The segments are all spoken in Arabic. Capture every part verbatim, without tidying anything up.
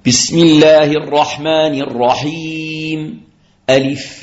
بسم الله الرحمن الرحيم. ألف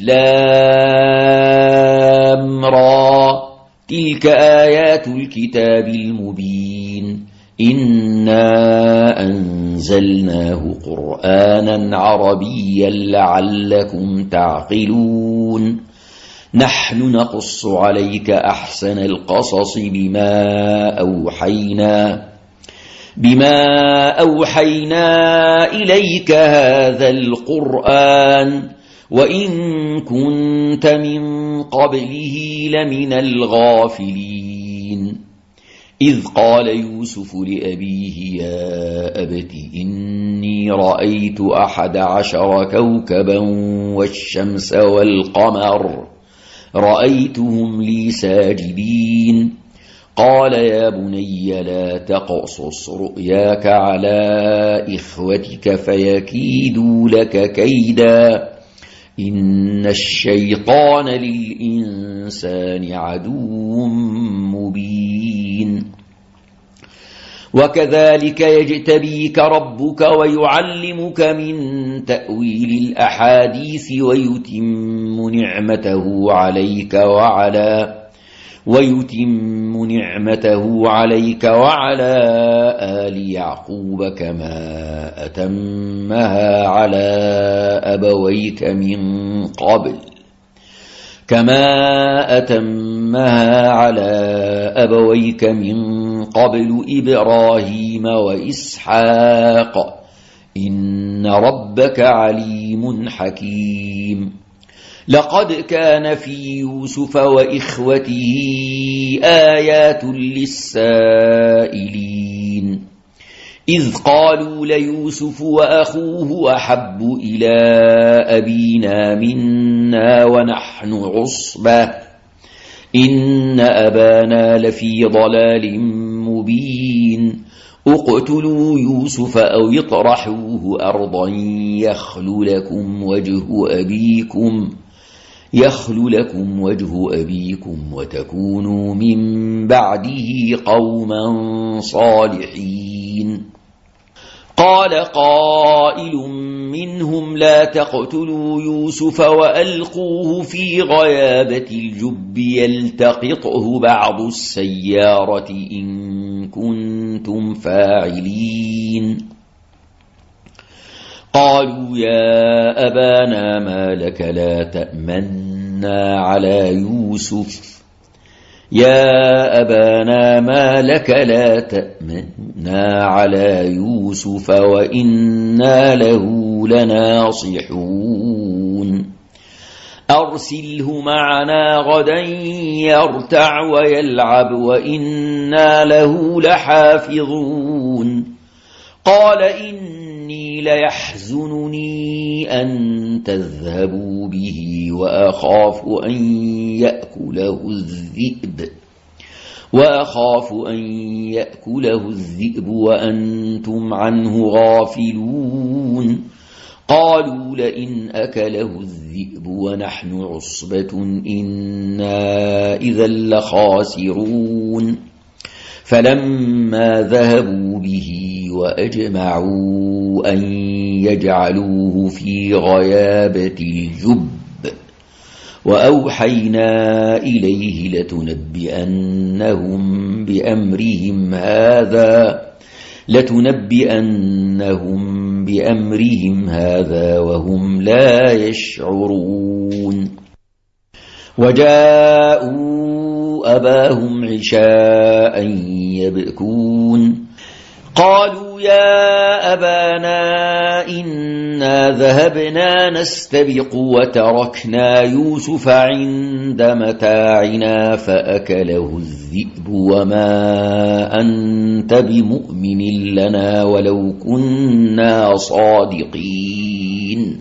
لام را، تلك آيات الكتاب المبين. إنا أنزلناه قرآنا عربيا لعلكم تعقلون. نحن نقص عليك أحسن القصص بما أوحينا بما أوحينا إليك هذا القرآن وإن كنت من قبله لمن الغافلين. إذ قال يوسف لأبيه يا أبت إني رأيت أحد عشر كوكبا والشمس والقمر رأيتهم لي ساجدين. قال يا بني لا تقصص رؤياك على إخوتك فيكيدوا لك كيدا إن الشيطان للإنسان عدو مبين. وكذلك يجتبيك ربك ويعلمك من تأويل الأحاديث ويتم نعمته عليك وعلى ويتم نعمته عليك وعلى آل يعقوب كما أتمها على أبويك من قبل كما أتمها على أبويك من قبل إبراهيم وإسحاق إن ربك عليم حكيم. لقد كان في يوسف وإخوته آيات للسائلين إذ قالوا ليوسف وأخوه أحب إلى أبينا منا ونحن عصبة إن أبانا لفي ضلال مبين. اقتلوا يوسف أو اطرحوه أرضا يخل لكم وجه أبيكم يخل لكم وجه أبيكم وتكونوا من بعده قوما صالحين. قال قائل منهم لا تقتلوا يوسف وألقوه في غيابة الجب يلتقطه بعض السيارة إن كنتم فاعلين. قالوا يا أبانا ما لك لا تأمنا على يوسف يا أبانا ما لك لا تأمنا على يوسف وإنا له لناصحون. أرسله معنا غدا يرتع ويلعب وإنا له لحافظون. قال إني ليحزنني أن تذهبوا به وأخاف أن يأكله الذئب وأخاف أن يأكله الذئب وأنتم عنه غافلون. قالوا لئن أكله الذئب ونحن عصبة إنا إذا لخاسرون. فلما ذهبوا به وأجمعوا أن يجعلوه في غيابة الجب وأوحينا إليه لتنبئنهم بأمرهم هذا لتنبئنهم بأمرهم هذا وهم لا يشعرون. وجاءوا أباهم عشاء يبكون. قالوا يا أبانا إنا ذهبنا نستبق وتركنا يوسف عند متاعنا فأكله الذئب وما أنت بمؤمن لنا ولو كنا صادقين.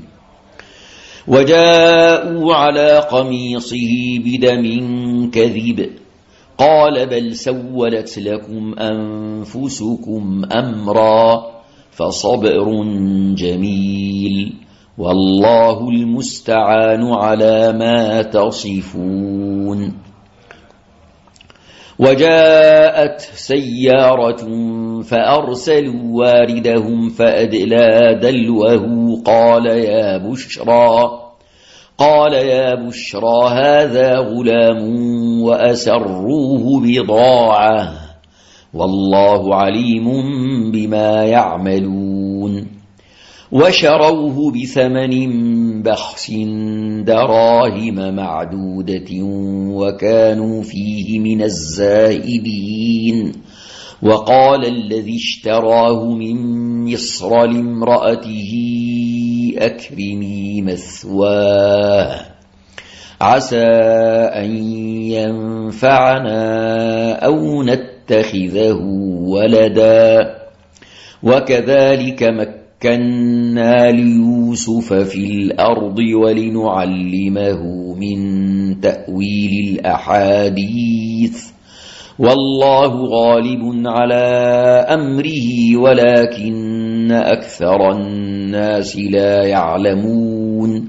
وجاءوا على قميصه بدم كذب قال بل سولت لكم أنفسكم أمرا فصبر جميل والله المستعان على ما تصفون. وجاءت سيارة فأرسلوا واردهم فأدلى دلوه قال يا بشرى قال يا بشرى هذا غلام وأسروه بضاعة والله عليم بما يعملون وشروه بثمن بخس دراهم معدودة وكانوا فيه من الزاهدين وقال الذي اشتراه من مصر لامرأته أكرمي مثواه عسى أن ينفعنا أو نتخذه ولدا وكذلك مكنا ليوسف في الأرض ولنعلمه من تأويل الأحاديث والله غالب على أمره ولكن أكثر الناس لا يعلمون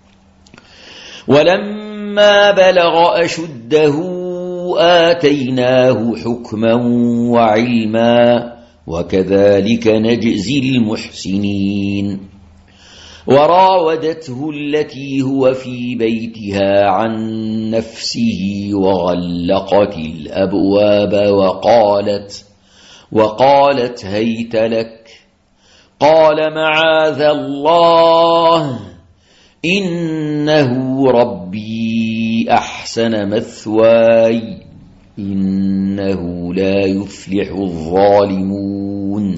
ولما بلغ أشده آتيناه حكما وعلما وكذلك نجزي المحسنين وراودته التي هو في بيتها عن نفسه وغلقت الأبواب وقالت وقالت هيت لك قال معاذ الله إنه ربي أحسن مثواي إنه لا يفلح الظالمون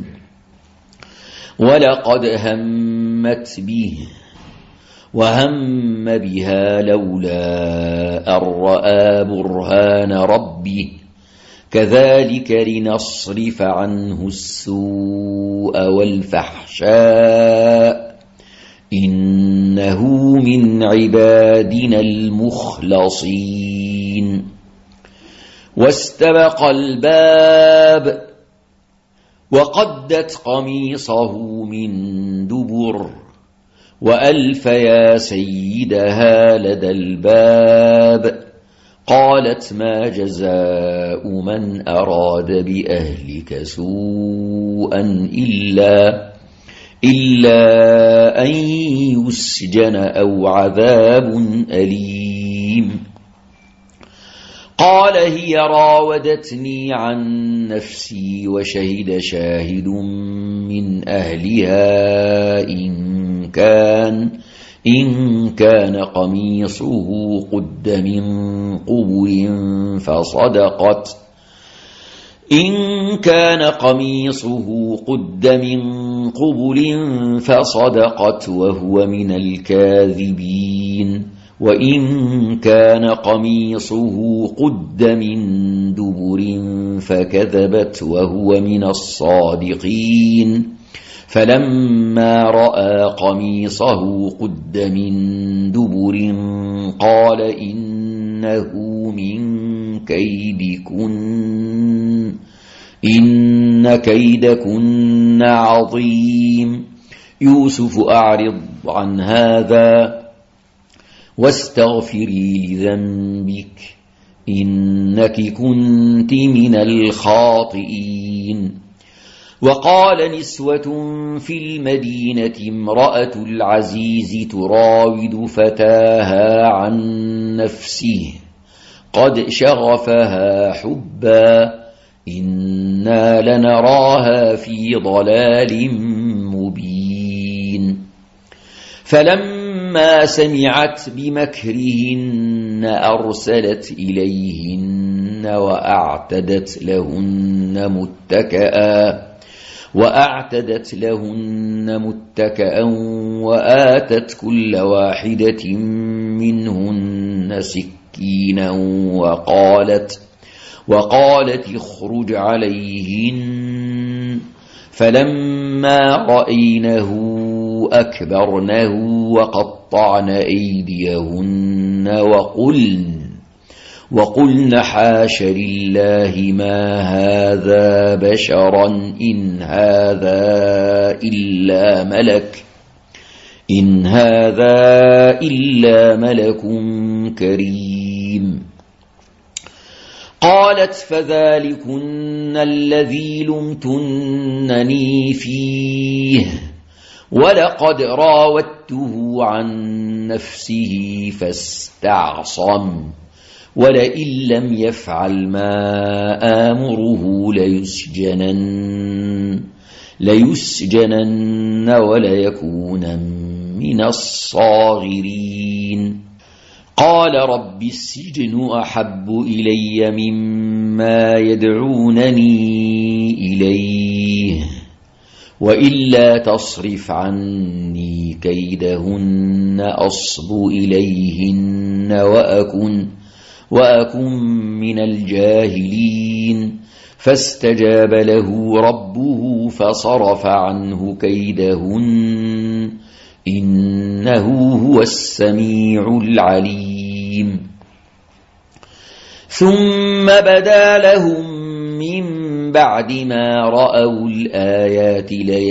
ولقد همت به وهم بها لولا أن رأى برهان ربه كذلك لنصرف عنه السوء والفحشاء إنه من عبادنا المخلصين واستبق الباب وقدت قميصه من دبر وألف يا سيدها لدى الباب قالت ما جزاء من أراد بأهلك سوءا إلا إلا أن يسجن أو عذاب أليم قال هي راودتني عن نفسي وشهد شاهد من أهلها إن كان إن كان قميصه قد من قبل فصدقت إن كان قميصه قد من قبل فصدقت وهو من الكاذبين وإن كان قميصه قد من دبر فكذبت وهو من الصادقين فلما رأى قميصه قد من دبر قال إنه من كيدكن إن كيدكن عظيم يوسف أعرض عن هذا واستغفري لذنبك إنك كنت من الخاطئين وقال نسوة في المدينة امرأة العزيز تراود فتاها عن نفسه قد شغفها حبا إنا لنراها في ضلال مبين فلما سمعت بمكرهن أرسلت إليهن وأعتدت لهن متكئا وأعتدت لهن متكئا وآتت كل واحدة منهن سكينا وقالت وقالت اخرج عليهن فلما رأينه أكبرنه وقطعن أيديهن وقلن وقلن حاش لله ما هذا بشرا إن هذا إلا ملك إن هذا إلا ملك كريم قالت فذلكن الذي لمتنني فيه ولقد راودته عن نفسه فاستعصم ولئن لم يفعل ما آمره ليسجنن ليسجنن وليكونن من الصاغرين قال رب السجن أحب إلي مما يدعونني إليه وإلا تصرف عني كيدهن أصب إليهن وأكن, وأكن من الجاهلين فاستجاب له ربه فصرف عنه كيدهن إنه هو السميع العليم ثم بدا لهم من بعد ما رأوا الآيات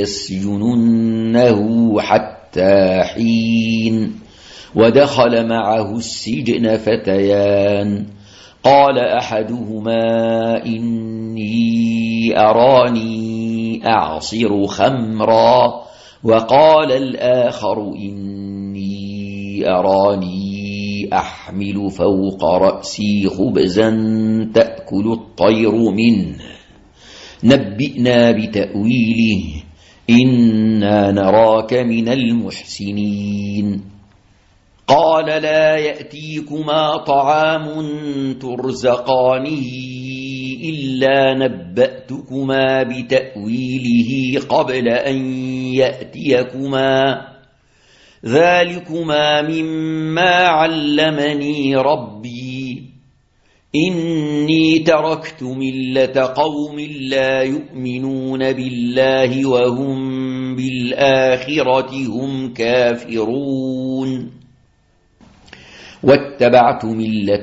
ليسجننه حتى حين ودخل معه السجن فتيان قال أحدهما إني أراني أعصر خمرا وقال الآخر إني أراني أحمل فوق رأسي خبزا تأكل الطير منه نبئنا بتأويله إنا نراك من المحسنين قال لا يأتيكما طعام ترزقانه إلا نبأتكما بتأويله قبل أن يأتيكما ذلكما مما علمني ربي إني تركت ملة قوم لا يؤمنون بالله وهم بالآخرة هم كافرون واتبعت ملة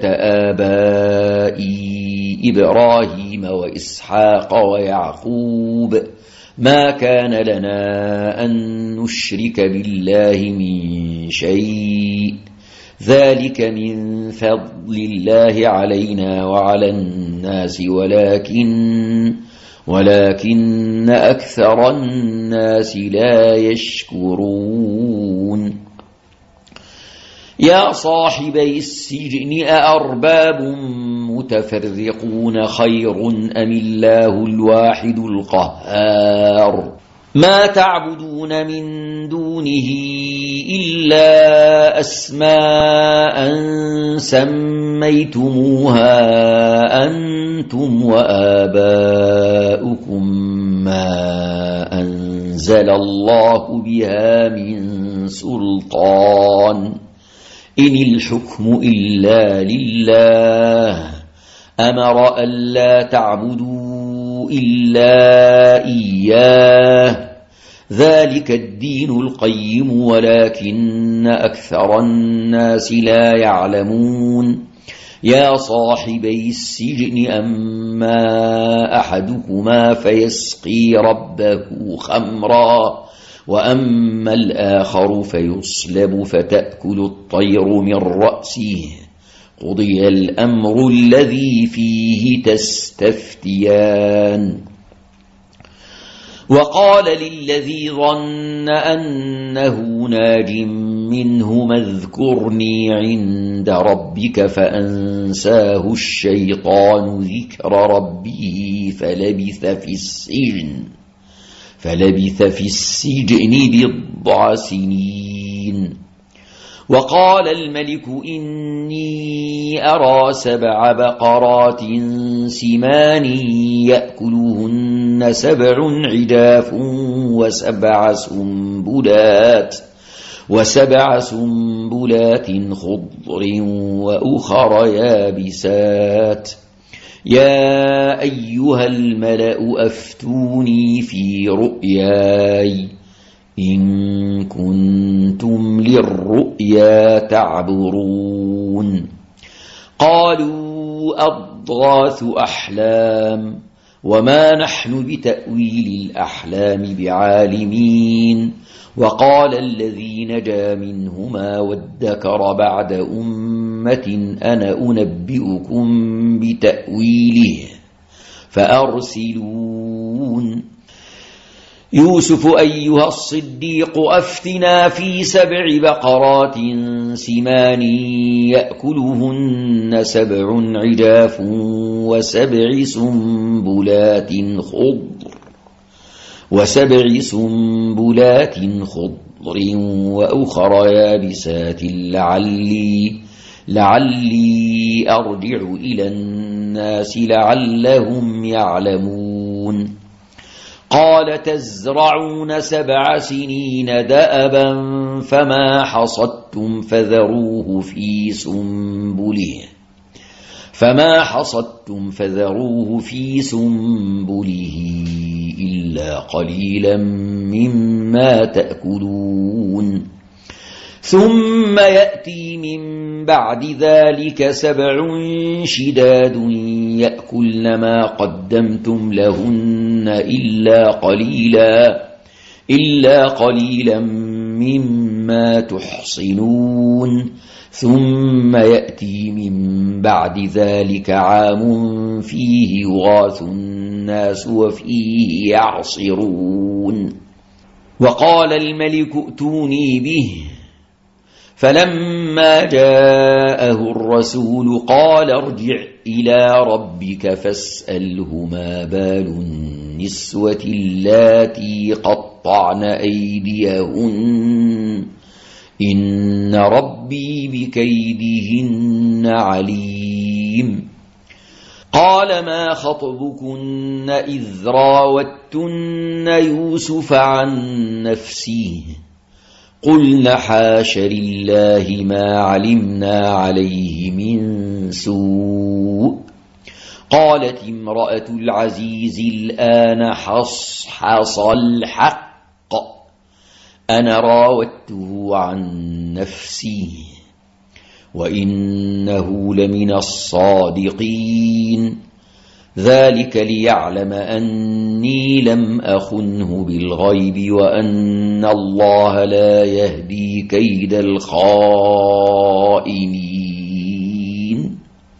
آبائي إبراهيم وإسحاق ويعقوب ما كان لنا أن نشرك بالله من شيء ذلك من فضل الله علينا وعلى الناس ولكن ولكن أكثر الناس لا يشكرون يا صاحبي السجن أأرباب متفرقون خير أم الله الواحد القهار ما تعبدون من دونه إلا أسماء سميتموها أنتم وآباؤكم ما أنزل الله بها من سلطان إن الحكم إلا لله أمر ألا تعبدوا إلا إياه ذلك الدين القيم ولكن أكثر الناس لا يعلمون يا صاحبي السجن أما أحدكما فيسقي ربه خمرا وأما الآخر فيصلب فتأكل الطير من رأسه قضي الأمر الذي فيه تستفتيان وقال للذي ظن أنه ناج منهما اذكرني عند ربك فأنساه الشيطان ذكر ربه فلبث في السجن فلبث في السجن بضع سنين وقال الملك إني أرى سبع بقرات سمان يأكلهن سبع عجاف وسبع سنبلات وسبع سنبلات خضر وأخر يابسات يا أيها الملأ أفتوني في رؤياي إن كنتم للرؤيا تعبرون قالوا أضغاث أحلام وما نحن بتأويل الأحلام بعالمين وقال الذي نجا منهما وادكر بعد أمة أمة أنا أنبئكم بتأويله فأرسلون يوسف أيها الصديق أفتنا في سبع بقرات سمان يأكلهن سبع عجاف وسبع سنبلات خضر وسبع سنبلات خضر وأخر يابسات لعلي لعلي أرجع إلى الناس لعلهم يعلمون قال تزرعون سبع سنين دأبا فما حصدتم فذروه في سنبله فما حصدتم فذروه في سنبله إلا قليلا مما تأكلون ثم يأتي من بعد ذلك سبع شداد يأكلن ما قدمتم لهن إلا قليلا إلا قليلا مما تحصنون ثم يأتي من بعد ذلك عام فيه يغاث الناس وفيه يعصرون وقال الملك ائتوني به فلما جاءه الرسول قال ارجع إلى ربك فاسأله ما بال النسوة اللاتي قطعن أيديهن إن ربي بكيدهن عليم قال ما خطبكن إذ راوتن يوسف عن نفسه قلنا حاش لله ما علمنا عليه من سوء قالت امرأة العزيز الآن حصحص الحق أنا راودته عن نفسي وإنه لمن الصادقين ذلك ليعلم أني لم أخنه بالغيب وأن الله لا يهدي كيد الخائنين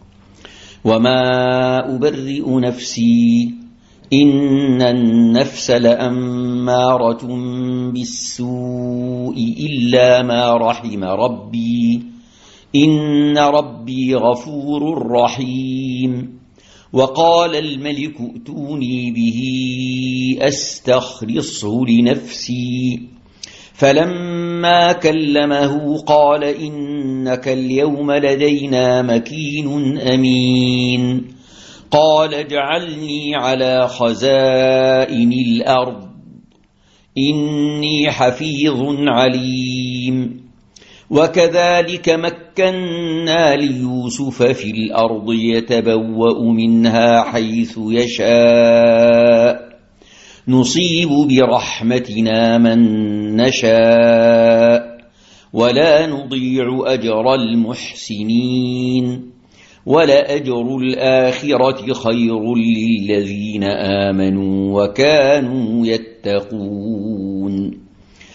وما أبرئ نفسي إن النفس لأمارة بالسوء إلا ما رحم ربي إن ربي غفور رحيم وقال الملك ائتوني به أستخلصه لنفسي فلما كلمه قال إنك اليوم لدينا مكين أمين قال اجعلني على خزائن الأرض إني حفيظ عليم وكذلك مكنا ليوسف في الأرض يتبوأ منها حيث يشاء نصيب برحمتنا من نشاء ولا نضيع أجر المحسنين ولأجر الآخرة خير للذين آمنوا وكانوا يتقون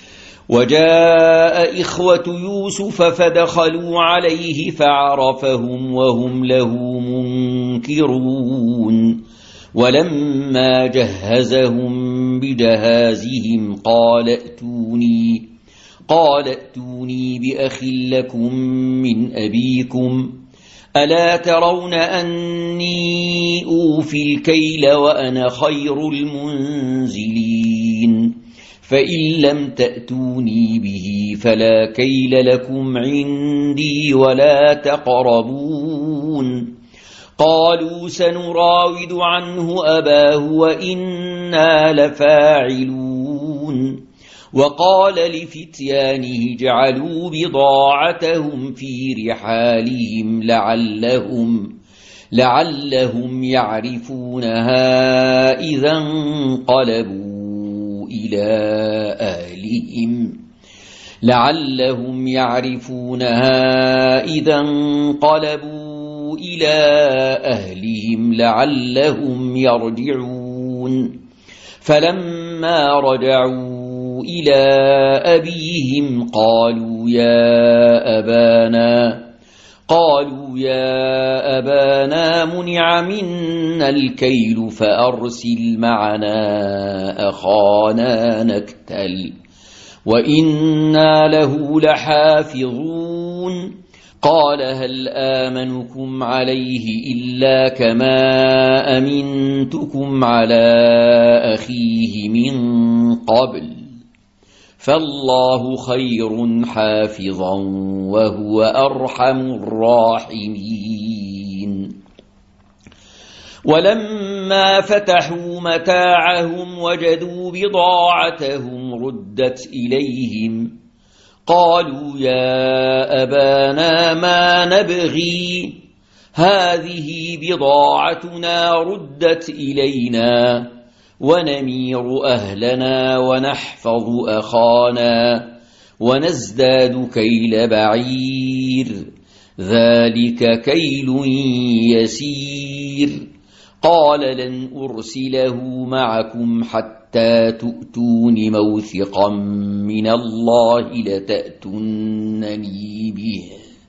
وجاء إخوة يوسف فدخلوا عليه فعرفهم وهم له منكرون ولما جهزهم بجهازهم قال ائتوني قال ائتوني بأخ لكم من أبيكم ألا ترون أني أوفي الكيل وأنا خير المنزلين فإن لم تأتوني به فلا كيل لكم عندي ولا تقربون قالوا سنراود عنه أباه وإنا لفاعلون وقال لفتيانه اجعلوا بضاعتهم في رحالهم لعلهم لعلهم يعرفونها إذا انقلبوا إلى أهلهم لعلهم يعرفونها إذا انقلبوا إلى أهلهم لعلهم يرجعون فلما رجعوا إلى أبيهم قالوا يا أبانا قالوا يا أبانا منع منا الكيل فأرسل معنا أخانا نكتل وإنا له لحافظون قال هل آمنكم عليه إلا كما أمنتكم على أخيه من قبل فالله خير حافظا وهو أرحم الراحمين ولما فتحوا متاعهم وجدوا بضاعتهم ردت إليهم قالوا يا أبانا ما نبغي هذه بضاعتنا ردت إلينا ونمير أهلنا ونحفظ أخانا ونزداد كيل بعير ذلك كيل يسير قال لن أرسله معكم حتى تؤتون موثقا من الله لتأتونني به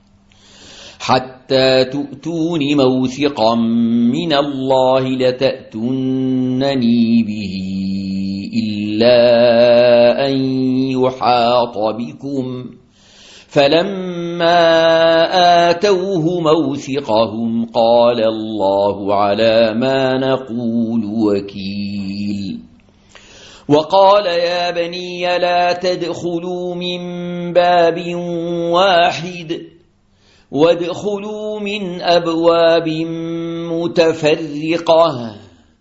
حتى تؤتون موثقا من الله لتأتونني به إلا أن يحاط بكم فلما آتوه موثقهم قال الله على ما نقول وكيل وقال يا بني لا تدخلوا من باب واحد وادخلوا من أبواب متفرقة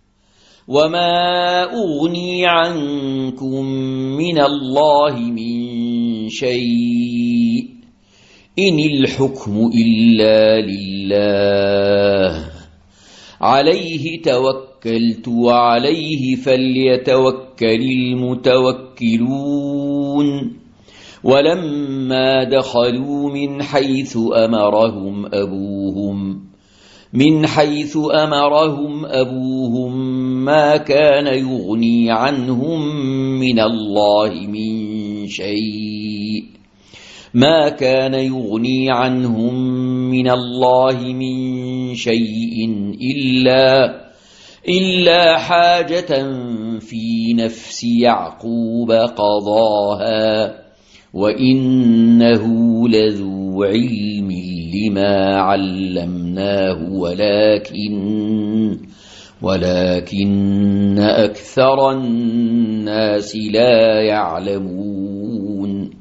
وما أغني عنكم من الله من شيء إن الحكم إلا لله عليه توكلت وعليه فليتوكل المتوكلون ولما دخلوا من حيث أمرهم أبوهم من حيث أمرهم أبوهم ما كان يغني عنهم من الله من شيء ما كان يغني عنهم من الله من شيء إلا إلا حاجة في نفس يعقوب قضاها وإنه لذو علم لما علمناه ولكن ولكن أكثر الناس لا يعلمون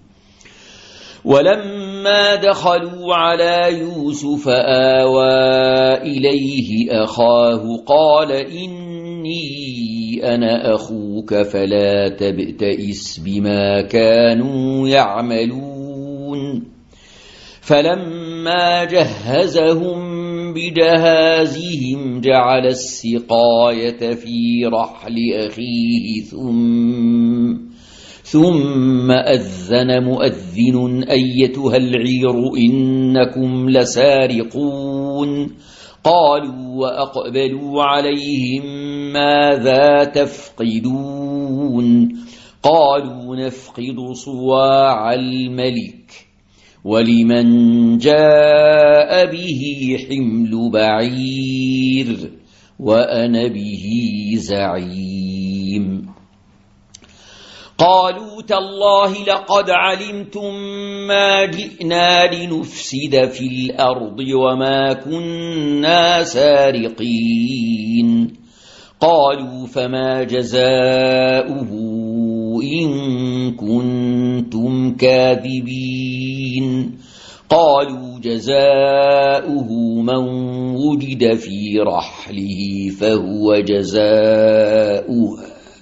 ولما دخلوا على يوسف آوى إليه أخاه قال إني أنا أخوك فلا تبتئس بما كانوا يعملون فلما جهزهم بجهازهم جعل السقاية في رحل أخيه ثم ثم أذن مؤذن أيتها العير إنكم لسارقون قالوا وأقبلوا عليهم ماذا تفقدون قالوا نفقد صواع الملك ولمن جاء به حمل بعير وأنا به زعيم قالوا تالله لقد علمتم ما جئنا لنفسد في الأرض وما كنا سارقين قالوا فما جزاؤه إن كنتم كاذبين قالوا جزاؤه من وجد في رحله فهو جزاؤه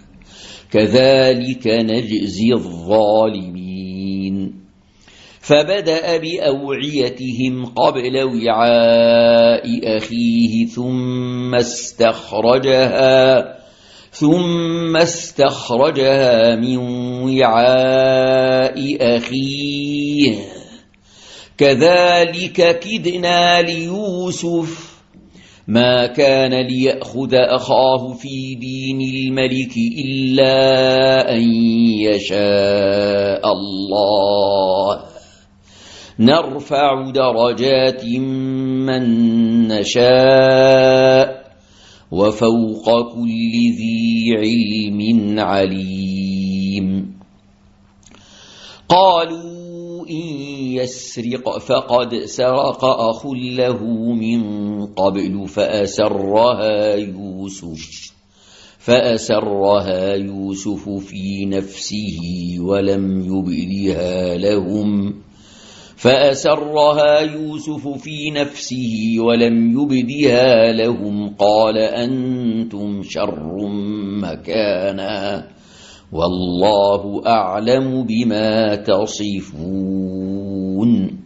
كذلك نجزي الظالمين فبدأ بأوعيتهم قبل وعاء أخيه ثم استخرجها ثم استخرجها من وعاء أخيه كذلك كدنا ليوسف ما كان ليأخذ أخاه في دين الملك إلا أن يشاء الله نرفع درجات من نشاء وفوق كل ذي علم عليم. قالوا إن يسرق فقد سرق أخ له من قبل فأسرها يوسف فأسرها يوسف في نفسه ولم يبدها لهم فأسرها يوسف في نفسه ولم يبدها لهم قال أنتم شر مكانا والله أعلم بما تصفون.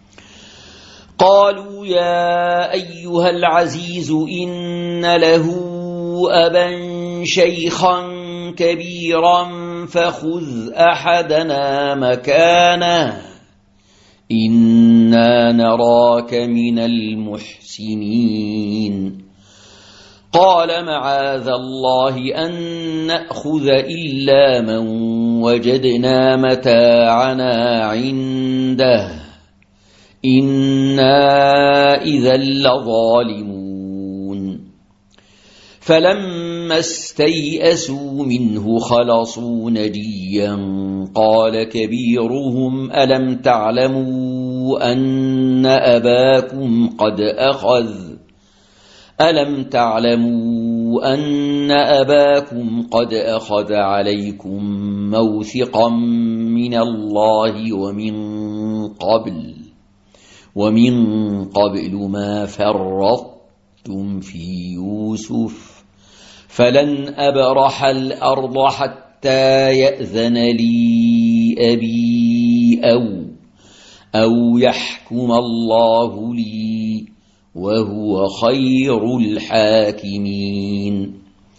قالوا يا أيها العزيز إن له أبا شيخا كبيرا فخذ أحدنا مكانه إنا نراك من المحسنين. قال معاذ الله أن نأخذ إلا من وجدنا متاعنا عنده إنا إذا لظالمون. فلما استيئسوا منه خلصوا نجيا قال كبيرهم ألم تعلموا أن أباكم قد أخذ ألم تعلموا أن أباكم قد أخذ عليكم موثقا من الله ومن قبل ومن قبل ما فرطتم في يوسف فلن أبرح الأرض حتى يأذن لي أبي أو أو يحكم الله لي وهو خير الحاكمين.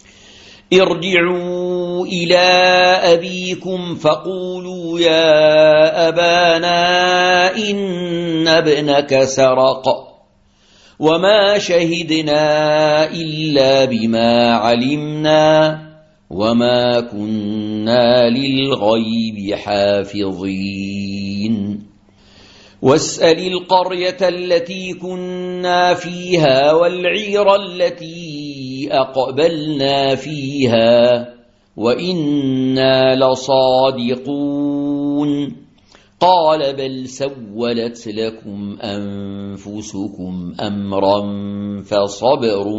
ارجعوا إلى أبيكم فقولوا يا أبانا إن ابنك سرق وما شهدنا إلا بما علمنا وما كنا للغيب حافظين. واسأل القرية التي كنا فيها والعير التي أقبلنا فيها وإنا لصادقون. قال بل سولت لكم أنفسكم أمرا فصبر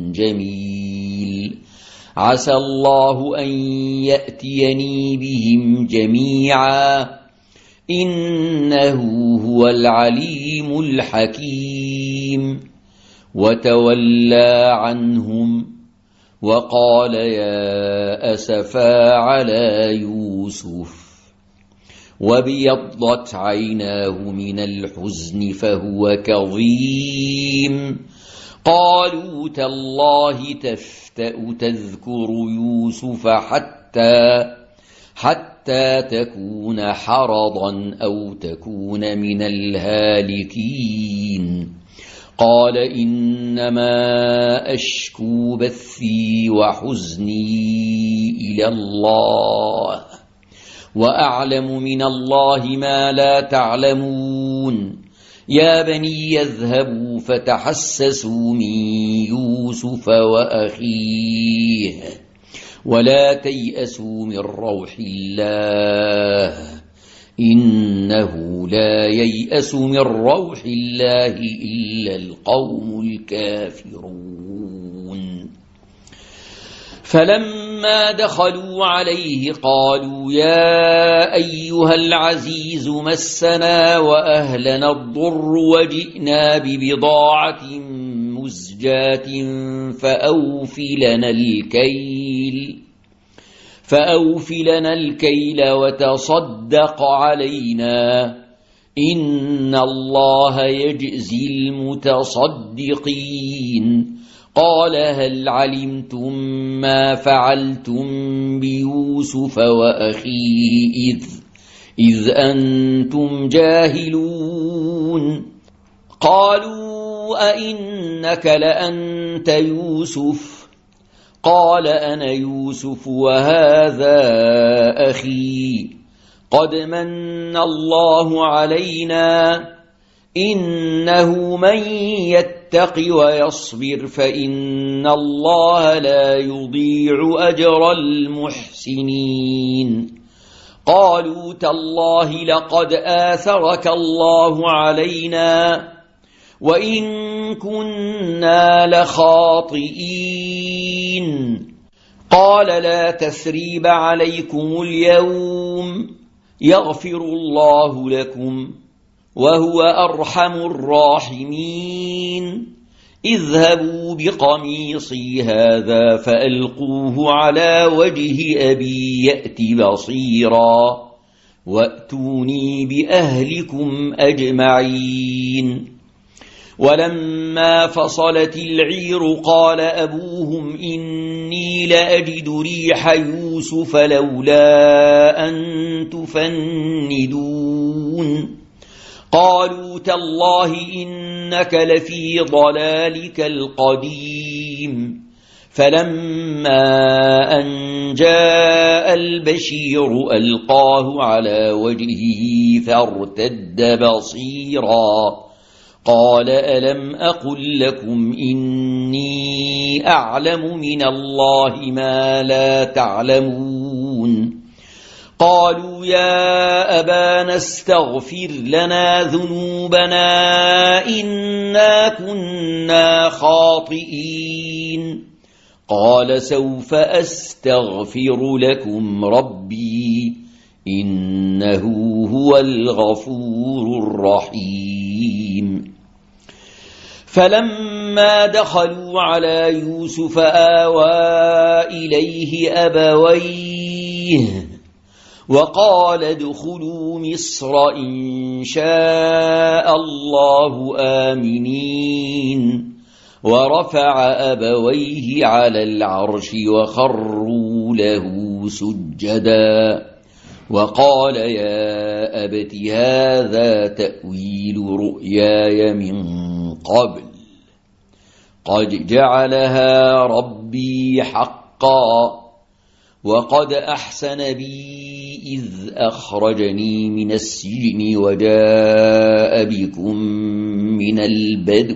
جميل عسى الله أن يأتيني بهم جميعا إنه هو العليم الحكيم. وتولى عنهم وقال يا أسفا على يوسف وابيضت عيناه من الحزن فهو كظيم. قالوا تالله تفتأ تذكر يوسف حتى حتى تكون حرضا أو تكون من الهالكين. قال إنما أشكو بثي وحزني إلى الله وأعلم من الله ما لا تعلمون. يا بني يذهبوا فتحسسوا من يوسف وأخيه ولا تيأسوا من روح الله إنه لا ييأس من روح الله إلا القوم الكافرون. فلما دخلوا عليه قالوا يا أيها العزيز مسنا وأهلنا الضر وجئنا ببضاعة مزجاة فأوف لنا الكيل فأوف لنا الكيل وتصدق علينا إن الله يجزي المتصدقين. قال هل علمتم ما فعلتم بيوسف وأخيه إذ, إذ أنتم جاهلون؟ قالوا أئنك لأنت يوسف؟ قال أنا يوسف وهذا أخي. قد من الله علينا إنه من يتق ويصبر فإن الله لا يضيع أجر المحسنين قالوا تالله لقد آثرك الله علينا وإن كنا لخاطئين قال لا تثريب عليكم اليوم يغفر الله لكم وهو أرحم الراحمين اذهبوا بقميصي هذا فألقوه على وجه أبي يأت بصيرا وأتوني بأهلكم أجمعين ولما فصلت العير قال أبوهم إني لأجد ريح يوسف لولا أن تفندون قالوا تالله إنك لفي ضلالك القديم فلما أن جاء البشير ألقاه على وجهه فارتد بصيرا قال ألم أقل لكم إني أعلم من الله ما لا تعلمون قالوا يا أبانا استغفر لنا ذنوبنا إنا كنا خاطئين قال سوف أستغفر لكم ربي إنه هو الغفور الرحيم فلما دخلوا على يوسف آوى إليه أبويه وقال ادخلوا مصر إن شاء الله آمنين ورفع أبويه على العرش وخروا له سجدا وقال يا أبت هذا تأويل رؤياي من قبل قد جعلها ربي حقا وقد أحسن بي إذ أخرجني من السجن وجاء بكم من البدو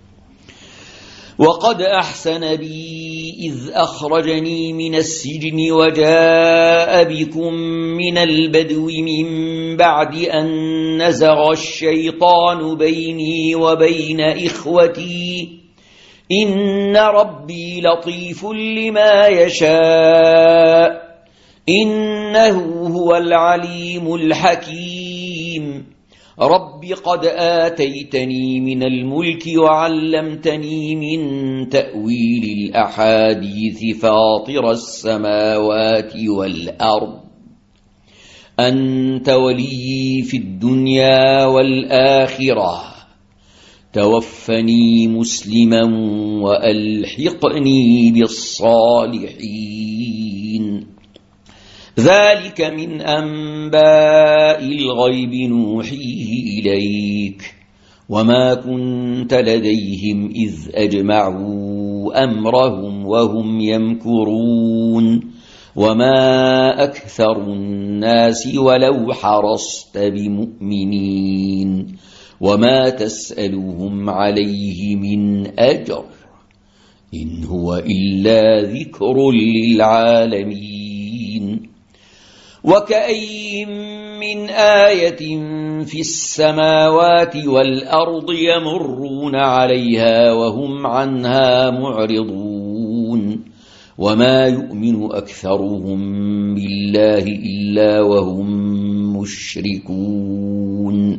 وقد أحسن بي إذ أخرجني من السجن وجاء بكم من البدو من بعد أن نزغ الشيطان بيني وبين إخوتي إن ربي لطيف لما يشاء إنه هو العليم الحكيم رب قد آتيتني من الملك وعلمتني من تأويل الأحاديث فاطر السماوات والأرض أنت ولي في الدنيا والآخرة توفني مسلما وألحقني بالصالحين ذلك من أنباء الغيب نوحيه إليك وما كنت لديهم إذ أجمعوا أمرهم وهم يمكرون وما أكثر الناس ولو حرصت بمؤمنين وما تسألهم عليه من أجر إن هو إلا ذكر للعالمين وكأي من آية في السماوات والأرض يمرون عليها وهم عنها معرضون وما يؤمن أكثرهم بالله إلا وهم مشركون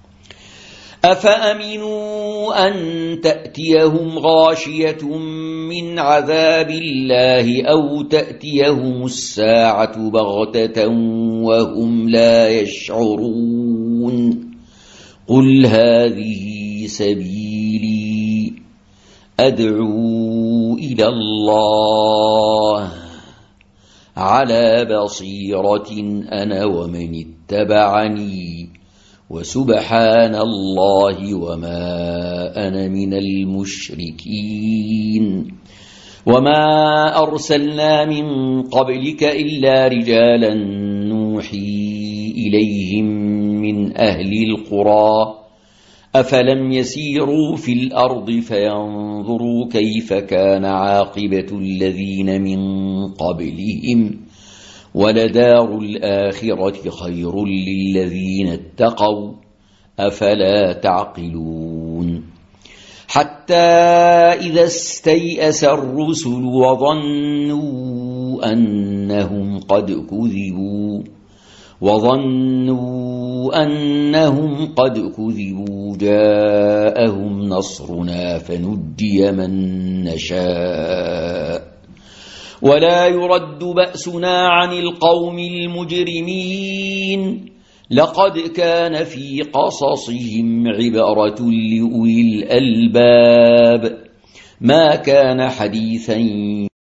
أفأمنوا أن تأتيهم غاشية من عذاب الله أو تأتيهم الساعة بغتة وهم لا يشعرون قل هذه سبيلي أدعو إلى الله على بصيرة أنا ومن اتبعني وسبحان الله وما أنا من المشركين وما أرسلنا من قبلك إلا رجالا نوحي إليهم من أهل القرى أفلم يسيروا في الأرض فينظروا كيف كان عاقبة الذين من قبلهم ولدار الآخرة خير للذين اتقوا أفلا تعقلون حتى إذا استيأس الرسل وظنوا أنهم قد كذبوا وظنوا أنهم قد كذبوا جاءهم نصرنا فنجي من نشاء ولا يرد بأسنا عن القوم المجرمين لقد كان في قصصهم عبرة لأولي الألباب ما كان حديثا